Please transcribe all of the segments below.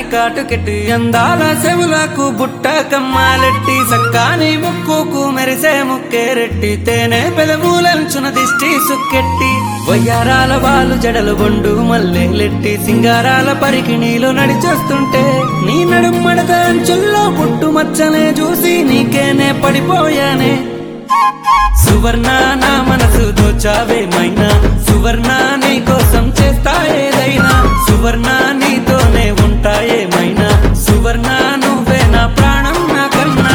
కాటుకెట్టి అందాల చెవులకు బుట్ట కమ్మాలెట్టి సక్కాని ముక్కుకు మెరిసే ముక్కేరెట్టి తేనె పెదవులంచున దిష్టి సుక్కెట్టి వయ్యారాల వాలు జడలు బొండు మల్లెలెట్టి సింగారాల పరికిణీలో నడిచొస్తుంటే నీ నడుమడత అంచుల్లో పుట్టు మచ్చనే చూసి నీకేనే పడిపోయానే సువర్ణ నా మనసు దోచావే మైనా సువర్ణ నీ కోసం చేస్తా ఏదైనా సువర్ణ నీతోనే ఉంటాయే మైనా సువర్ణ నువ్వే నా ప్రాణం నా కన్నా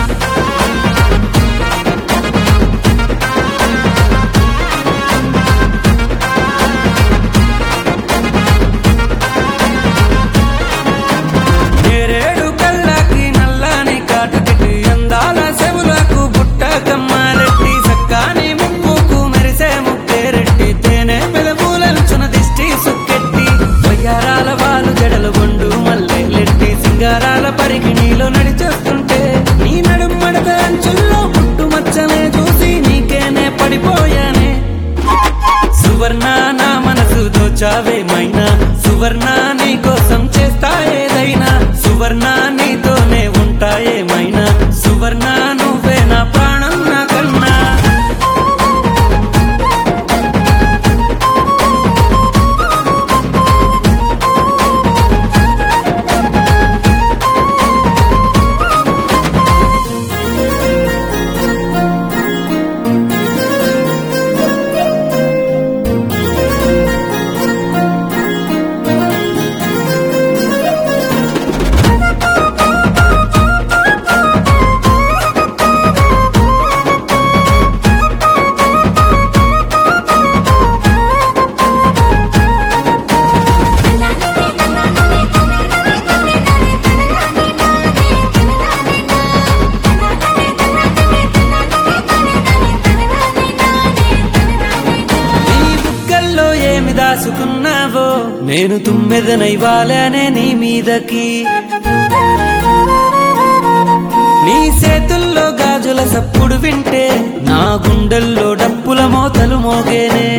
నేరేడు కళ్ళకి నల్లని కాటుకెట్టి అందాల చెవులకు బుట్ట కమ్మాలెట్టి సక్కాని ముక్కుకు మెరిసే ముక్కేరెట్టి తేనె పెదవులంచున దిష్టి సుక్కెట్టి వయ్యారాల వాలు జడలు బొండు మల్లెలెట్టి సింగారాల పరికిణీలో నడిచొస్తుంటే నీ నడుమడత అంచుల్లో పుట్టు మచ్చనే చూసి నీకేనే పడిపోయానే సువర్ణ నా మనసు దోచావే మైనా సువర్ణ నీ కోసం చేస్తా ఏదైనా సువర్ణ నీతోనే ఉంటాయే మైనా సువర్ణ నువ్వే నా ప్రాణం నా కన్నా దాసుకున్నావో నేను తుమ్మెదనైవాలనే నీ మీదకి నీ చేతుల్లో గాజుల సప్పుడు వింటే నా గుండెల్లో డప్పుల మోతలు మోగేనే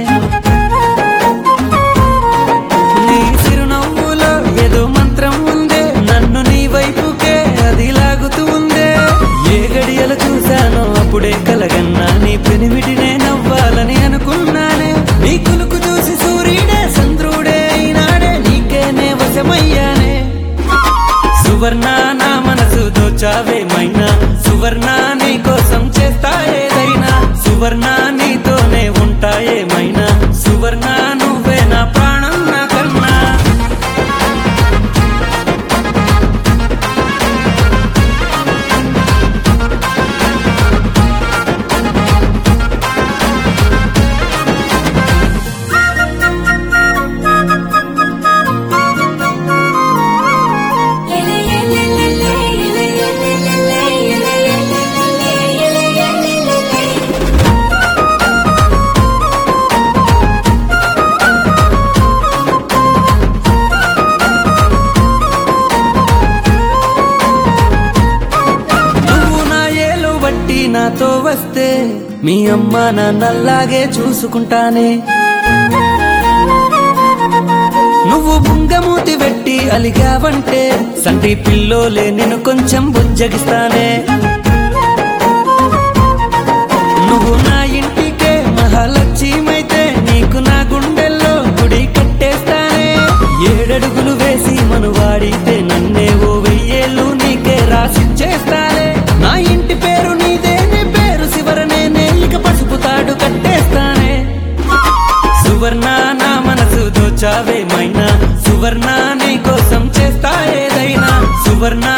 నీ చిరునవ్వులో ఏదో మంత్రం ఉందే నన్ను నీ వైపుకే అది లాగుతూ ఉందే ఏ గడియలు చూశానో అప్పుడే కలగన్నా నీ పెనిమిటినే నవ్వాలని అనుకున్నానే నీ కులుకు చూసి సూర్యుడే చంద్రుడే అయినాడే నీకేనే వశమయ్యానే సువర్ణ నా మనసు దోచావే మైనా సువర్ణ నీ కోసం చేస్తా ఏదైనా సువర్ణ నీతోనే ఉంటాయే మైనా సువర్ణ నువ్వే నా ప్రాణం నా కన్నా నాతో వస్తే మీ అమ్మ నాన్నల్లాగే చూసుకుంటానే నువ్వు బుంగమూతి పెట్టి అలిగావంటే సంటి పిల్లోలే నేను కొంచెం బుజ్జగిస్తానే నువ్వు నా ఇంటికే మహాలక్ష్యమైతే నీకు నా గుండెల్లో గుడి కట్టేస్తానే 7 అడుగులు వేసి మనువాడితే నన్నే ఓ 1000 ఏళ్ళు నీకే రాసిచ్చేస్తానే నా ఇంటి పేరు నీదేనే పేరు శివరనేనే ఇక పసుపు తాడు కట్టేస్తానే సువర్ణ నా మనసు దోచావే మైనా సువర్ణ నీ కోసం చేస్తా ఏదైనా సువర్ణ